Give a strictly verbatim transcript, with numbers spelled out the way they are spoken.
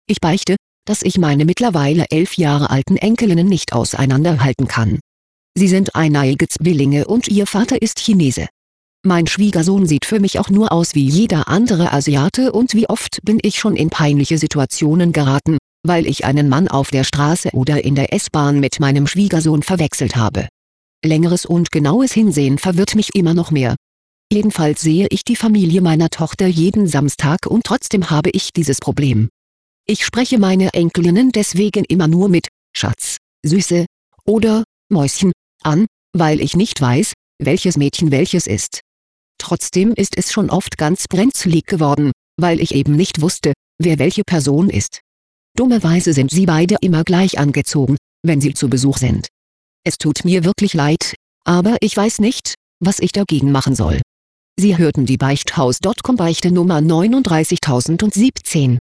Ich beichte, dass ich meine mittlerweile elf Jahre alten Enkelinnen nicht auseinanderhalten kann. Sie sind eineige Zwillinge und ihr Vater ist Chinese. Mein Schwiegersohn sieht für mich auch nur aus wie jeder andere Asiate und wie oft bin ich schon in peinliche Situationen geraten, weil ich einen Mann auf der Straße oder in der S-Bahn mit meinem Schwiegersohn verwechselt habe. Längeres und genaues Hinsehen verwirrt mich immer noch mehr. Jedenfalls sehe ich die Familie meiner Tochter jeden Samstag und trotzdem habe ich dieses Problem. Ich spreche meine Enkelinnen deswegen immer nur mit »Schatz«, »Süße« oder »Mäuschen« an, weil ich nicht weiß, welches Mädchen welches ist. Trotzdem ist es schon oft ganz brenzlig geworden, weil ich eben nicht wusste, wer welche Person ist. Dummerweise sind sie beide immer gleich angezogen, wenn sie zu Besuch sind. Es tut mir wirklich leid, aber ich weiß nicht, was ich dagegen machen soll. Sie hörten die Beichthaus Punkt com Beichte Nummer neununddreißigtausendsiebzehn.